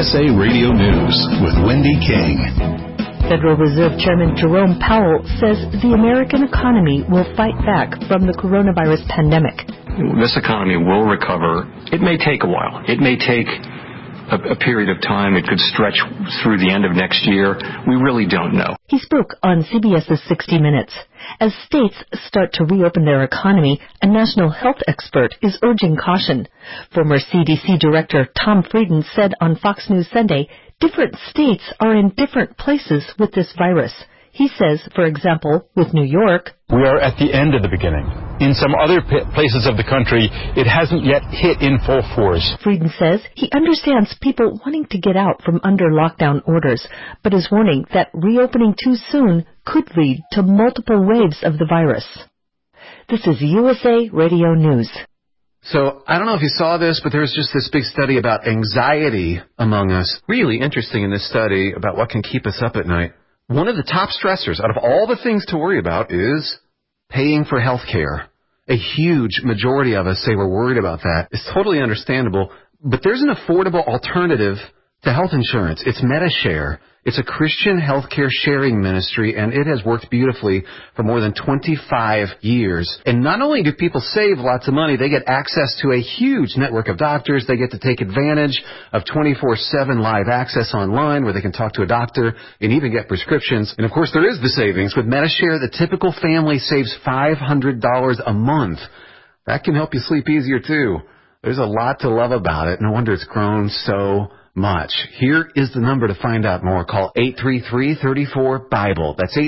USA Radio News with Wendy King. Federal Reserve Chairman Jerome Powell says the American economy will fight back from the coronavirus pandemic. This economy will recover. It may take a while. It may take a period of time. It could stretch through the end of next year. We really don't know. He spoke on CBS's 60 Minutes. As states start to reopen their economy, a national health expert is urging caution. Former CDC Director Tom Frieden said on Fox News Sunday, different states are in different places with this virus. He says, for example, with New York, we are at the end of the beginning. In some other places of the country, it hasn't yet hit in full force. Frieden says he understands people wanting to get out from under lockdown orders, but is warning that reopening too soon could lead to multiple waves of the virus. This is USA Radio News. So, I don't know if you saw this, but there's just this big study about anxiety among us. Really interesting in this study about what can keep us up at night. One of the top stressors out of all the things to worry about is paying for health care. A huge majority of us say we're worried about that. It's totally understandable, but there's an affordable alternative to health insurance. It's MediShare. It's a Christian healthcare sharing ministry, and it has worked beautifully for more than 25 years. And not only do people save lots of money, they get access to a huge network of doctors. They get to take advantage of 24/7 live access online where they can talk to a doctor and even get prescriptions. And, of course, there is the savings. With MediShare, the typical family saves $500 a month. That can help you sleep easier, too. There's a lot to love about it. No wonder it's grown so much. Here is the number to find out more. Call 833-34-BIBLE. That's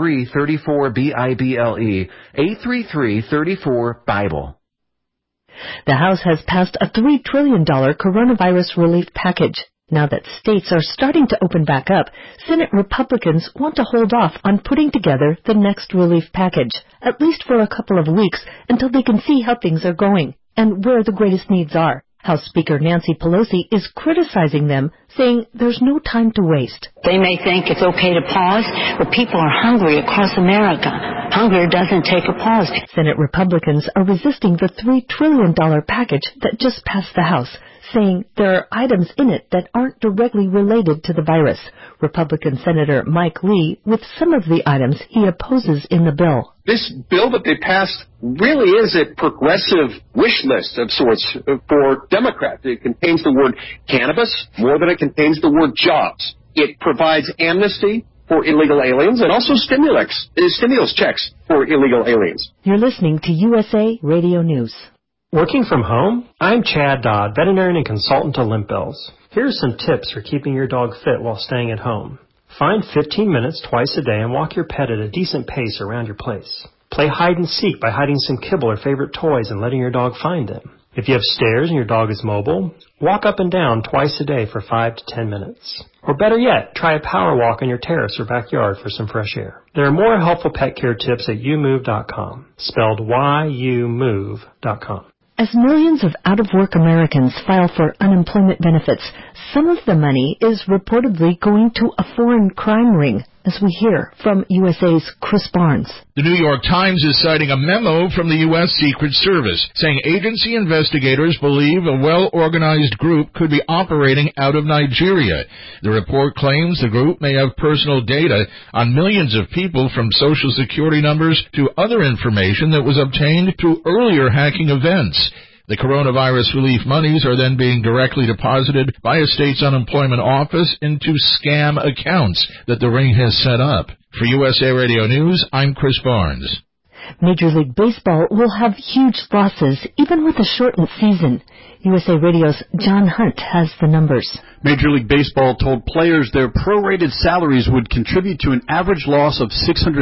833-34-BIBLE. 833-34-BIBLE. The House has passed a $3 trillion coronavirus relief package. Now that states are starting to open back up, Senate Republicans want to hold off on putting together the next relief package, at least for a couple of weeks, until they can see how things are going and where the greatest needs are. House Speaker Nancy Pelosi is criticizing them, saying there's no time to waste. They may think it's okay to pause, but people are hungry across America. Hunger doesn't take a pause. Senate Republicans are resisting the $3 trillion package that just passed the House, saying there are items in it that aren't directly related to the virus. Republican Senator Mike Lee with some of the items he opposes in the bill. This bill that they passed really is a progressive wish list of sorts for Democrats. It contains the word cannabis more than it contains the word jobs. It provides amnesty for illegal aliens and also stimulus checks for illegal aliens. You're listening to USA Radio News. Working from home? I'm Chad Dodd, veterinarian and consultant to Limp Bills. Here's some tips for keeping your dog fit while staying at home. Find 15 minutes twice a day and walk your pet at a decent pace around your place. Play hide and seek by hiding some kibble or favorite toys and letting your dog find them. If you have stairs and your dog is mobile, walk up and down twice a day for 5 to 10 minutes. Or better yet, try a power walk on your terrace or backyard for some fresh air. There are more helpful pet care tips at youmove.com, spelled YOUMOVE.com. As millions of out-of-work Americans file for unemployment benefits, some of the money is reportedly going to a foreign crime ring, as we hear from USA's Chris Barnes. The New York Times is citing a memo from the U.S. Secret Service saying agency investigators believe a well-organized group could be operating out of Nigeria. The report claims the group may have personal data on millions of people, from Social Security numbers to other information that was obtained through earlier hacking events. The coronavirus relief monies are then being directly deposited by a state's unemployment office into scam accounts that the ring has set up. For USA Radio News, I'm Chris Barnes. Major League Baseball will have huge losses, even with a shortened season. USA Radio's John Hunt has the numbers. Major League Baseball told players their prorated salaries would contribute to an average loss of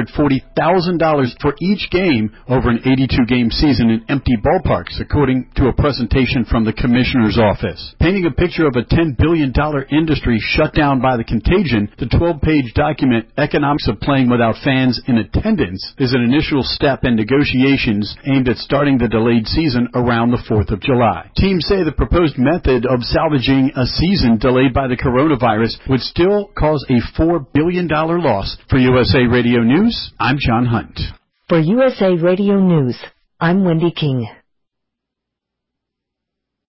$640,000 for each game over an 82-game season in empty ballparks, according to a presentation from the commissioner's office. Painting a picture of a $10 billion industry shut down by the contagion, the 12-page document, Economics of Playing Without Fans in Attendance, is an initial step in negotiations aimed at starting the delayed season around the 4th of July. Teams say the proposed method of salvaging a season delayed by the coronavirus would still cause a $4 billion loss. For USA Radio News, I'm John Hunt. For USA Radio News, I'm Wendy King.